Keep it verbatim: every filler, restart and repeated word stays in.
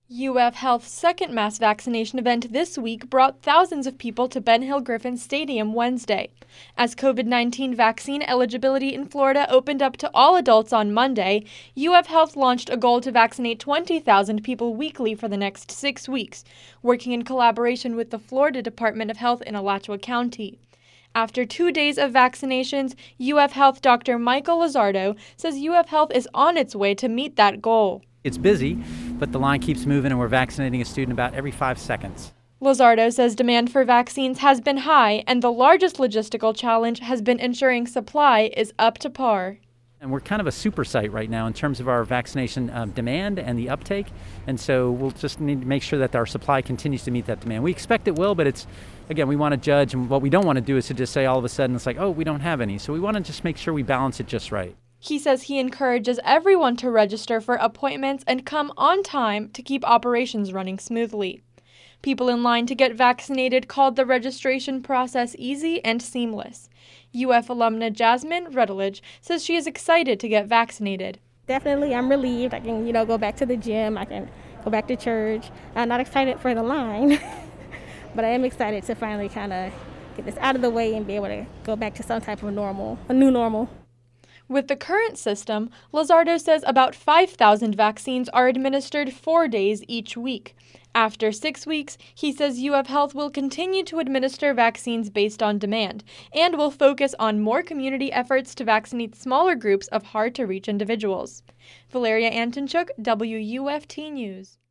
U F Health's second mass vaccination event this week brought thousands of people to Ben Hill Griffin Stadium Wednesday. As COVID nineteen vaccine eligibility in Florida opened up to all adults on Monday, U F Health launched a goal to vaccinate twenty thousand people weekly for the next six weeks, working in collaboration with the Florida Department of Health in Alachua County. After two days of vaccinations, U F Health Doctor Michael Lizardo says U F Health is on its way to meet that goal. It's busy, but the line keeps moving and we're vaccinating a student about every five seconds. Lizardo says demand for vaccines has been high, and the largest logistical challenge has been ensuring supply is up to par. And we're kind of a super site right now in terms of our vaccination um, demand and the uptake, and so we'll just need to make sure that our supply continues to meet that demand. We expect it will, but it's, again, we want to judge, and what we don't want to do is to just say all of a sudden it's like, oh, we don't have any. So we want to just make sure we balance it just right. He says he encourages everyone to register for appointments and come on time to keep operations running smoothly. People in line to get vaccinated called the registration process easy and seamless. U F alumna Jasmine Rutledge says she is excited to get vaccinated. Definitely, I'm relieved. I can, you know, go back to the gym. I can go back to church. I'm not excited for the line, but I am excited to finally kind of get this out of the way and be able to go back to some type of normal, a new normal. With the current system, Lizardo says about five thousand vaccines are administered four days each week. After six weeks, he says U F Health will continue to administer vaccines based on demand and will focus on more community efforts to vaccinate smaller groups of hard-to-reach individuals. Valeria Antonchuk, W U F T News.